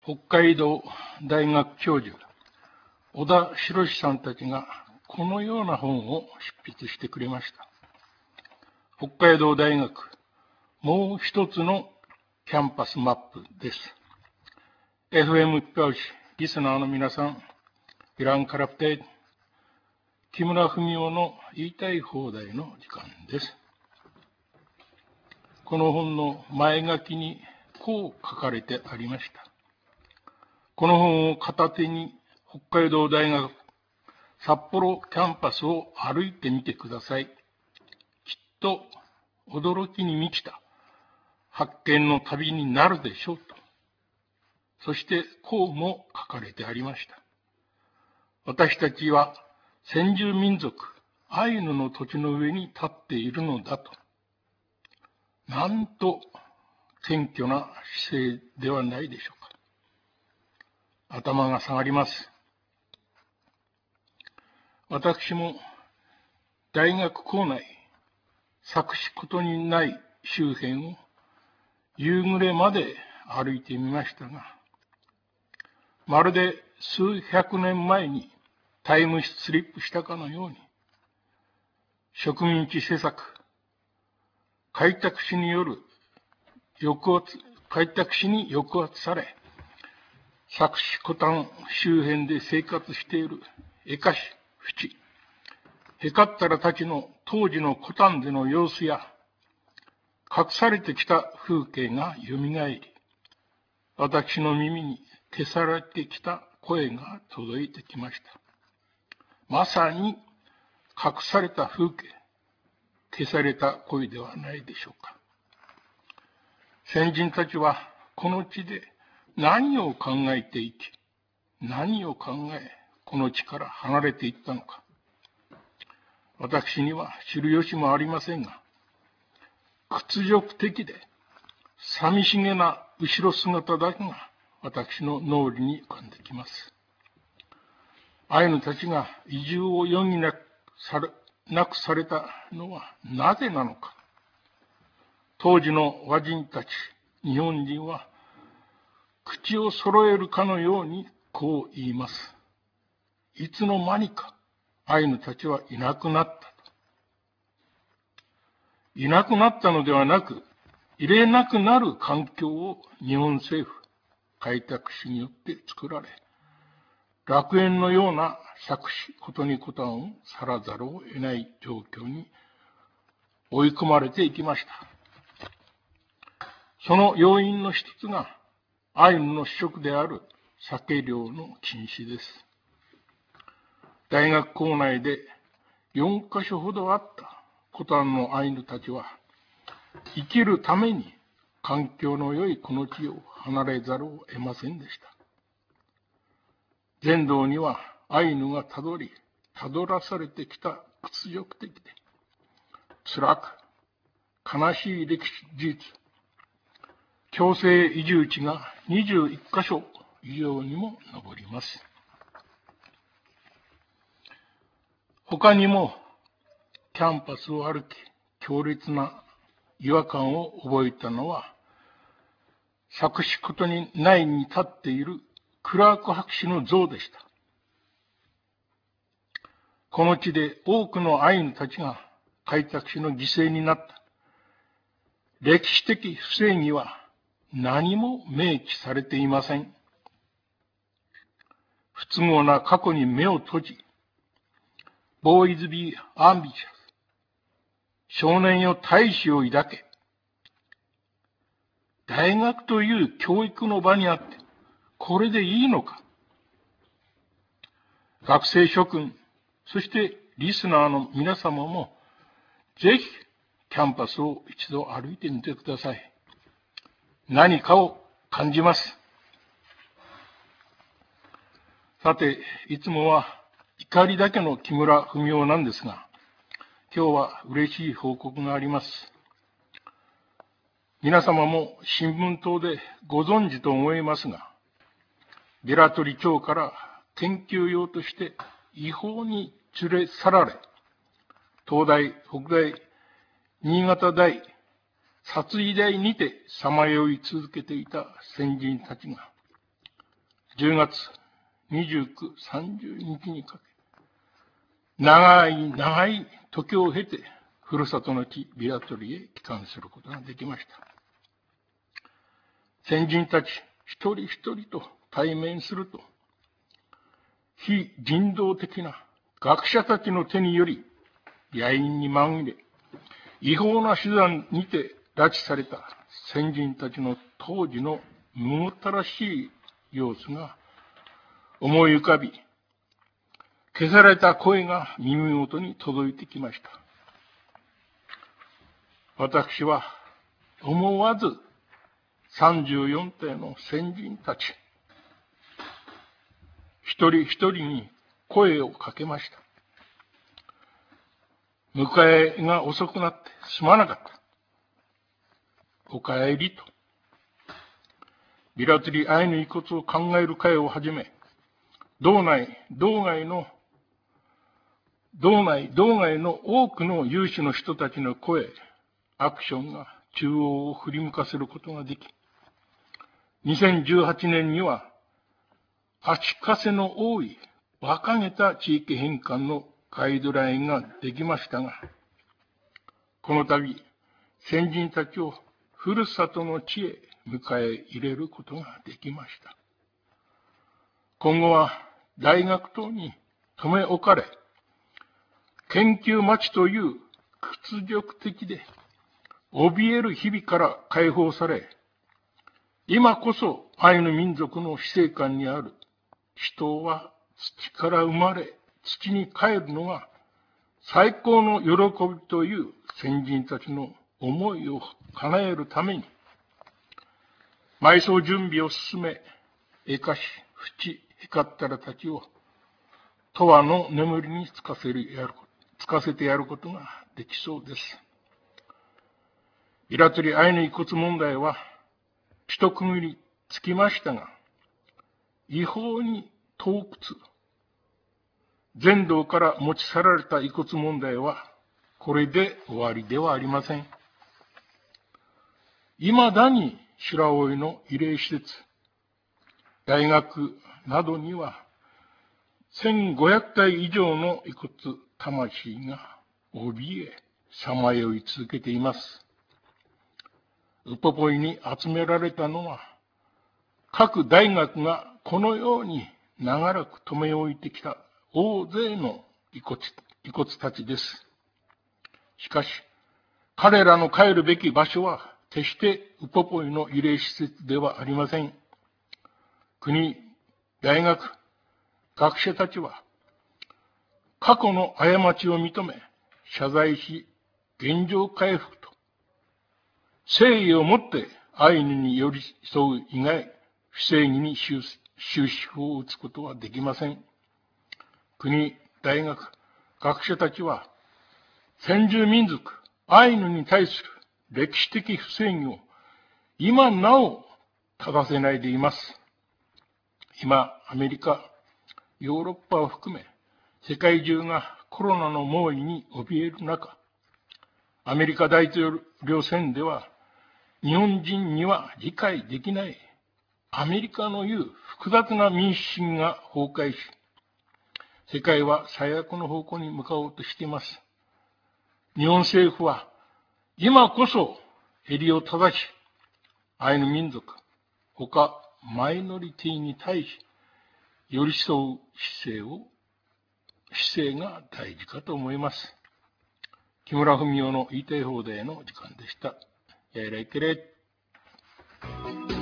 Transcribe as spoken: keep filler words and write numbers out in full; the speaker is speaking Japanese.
北海道大学教授、小田博さんたちがこのような本を執筆してくれました。北海道大学、もう一つのキャンパスマップです。エフエム 教師、リスナーの皆さん、イランカラプテイ、木村文夫の言いたい放題の時間です。この本の前書きにこう書かれてありました。この本を片手に北海道大学札幌キャンパスを歩いてみてください。きっと驚きに満ちた発見の旅になるでしょうと。そしてこうも書かれてありました。私たちは先住民族アイヌの土地の上に立っているのだと。なんと謙虚な姿勢ではないでしょうか。頭が下がります。私も大学構内、作詞ことにない周辺を夕暮れまで歩いてみましたが、まるで数百年前にタイムスリップしたかのように、植民地施策、開拓使による抑圧、開拓使に抑圧され、作詞古丹周辺で生活しているエカシ、フチ、ヘカッタラたちの当時の古丹での様子や、隠されてきた風景が蘇り、私の耳に消されてきた声が届いてきました。まさに隠された風景、消された声ではないでしょうか。先人たちはこの地で何を考えていき、何を考え、この地から離れていったのか。私には知る由もありませんが、屈辱的で寂しげな後ろ姿だけが私の脳裏に浮かんできます。アイヌたちが移住を余儀なくされ、なくされたのはなぜなのか。当時の和人たち、日本人は口を揃えるかのようにこう言います。いつの間にかアイヌたちはいなくなったと。いなくなったのではなく、入れなくなる環境を日本政府、開拓使によって作られ、楽園のような作詞ことにこたんを去らざるを得ない状況に追い込まれていきました。その要因の一つが、アイヌの主食である酒漁の禁止です。大学構内でよんカ所ほどあったコタンのアイヌたちは、生きるために環境の良いこの地を離れざるを得ませんでした。全道にはアイヌがたどり、たどらされてきた屈辱的で、辛く悲しい歴史事実、強制移住地がにじゅういっカ所以上にも上ります。他にも、キャンパスを歩き、強烈な違和感を覚えたのは、作詞ことにないに立っているクラーク博士の像でした。この地で多くのアイヌたちが開拓使の犠牲になった。歴史的不正義は何も明記されていません。不都合な過去に目を閉じ、ボーイズビーアンビシャス、少年よ大志を抱け。大学という教育の場にあって、これでいいのか。学生諸君、そしてリスナーの皆様も、ぜひキャンパスを一度歩いてみてください。何かを感じます。さて、いつもは怒りだけの木村文夫なんですが、今日は嬉しい報告があります。皆様も新聞等でご存知と思いますが、ベラトリ町から研究用として違法に連れ去られ、東大、北大、新潟大、殺意大にてさまよい続けていた先人たちが、 じゅうがつにじゅうく、さんじゅうにちにかけ、長い長い時を経て、ふるさとの地、ビラトリへ帰還することができました。先人たち一人一人と対面すると、非人道的な学者たちの手により、野因に紛れ、違法な手段にて拉致された先人たちの当時のむごたらしい様子が思い浮かび、消された声が耳元に届いてきました。私は思わずさんじゅうよんていの先人たち、一人一人に声をかけました。迎えが遅くなってすまなかった。お帰りと。ビラトリアイヌ遺骨を考える会をはじめ、道内、道外の、道内、道外の多くの有志の人たちの声、アクションが中央を振り向かせることができ、にせんじゅうはちねんには、足かせの多い、馬鹿げた地域返還のガイドラインができましたが、この度、先人たちをふるさとの地へ迎え入れることができました。今後は大学等に留め置かれ、研究町という屈辱的で怯える日々から解放され、今こそアイヌ民族の死生観にある人は土から生まれ土に帰るのが最高の喜びという先人たちの思いを叶えるために、埋葬準備を進め、えかし、ふち、へかったらたちを、永遠の眠りにつかせる、やる、つかせてやることができそうです。ビラトリアイヌ遺骨問題は、一区切りつきましたが、違法に盗掘、全道から持ち去られた遺骨問題は、これで終わりではありません。未だに白老の慰霊施設、大学などには、せんごひゃくたい以上の遺骨魂が怯え、さまよい続けています。ウポポイに集められたのは、各大学がこのように長らく留め置いてきた大勢の遺骨、遺骨たちです。しかし、彼らの帰るべき場所は、決してウポポイの慰霊施設ではありません。国、大学、学者たちは、過去の過ちを認め、謝罪し、現状回復と、誠意をもってアイヌに寄り添う以外、不正義に終止符を打つことはできません。国、大学、学者たちは、先住民族、アイヌに対する歴史的不正義を今なお正せないでいます。今、アメリカ、ヨーロッパを含め、世界中がコロナの猛威に怯える中、アメリカ大統領選では、日本人には理解できないアメリカの言う複雑な民主主義が崩壊し、世界は最悪の方向に向かおうとしています。日本政府は今こそ襟を正し、アイヌ民族、他マイノリティに対し寄り添う姿勢を、姿勢が大事かと思います。木村文夫の言いたい放題の時間でした。やいらいけれ。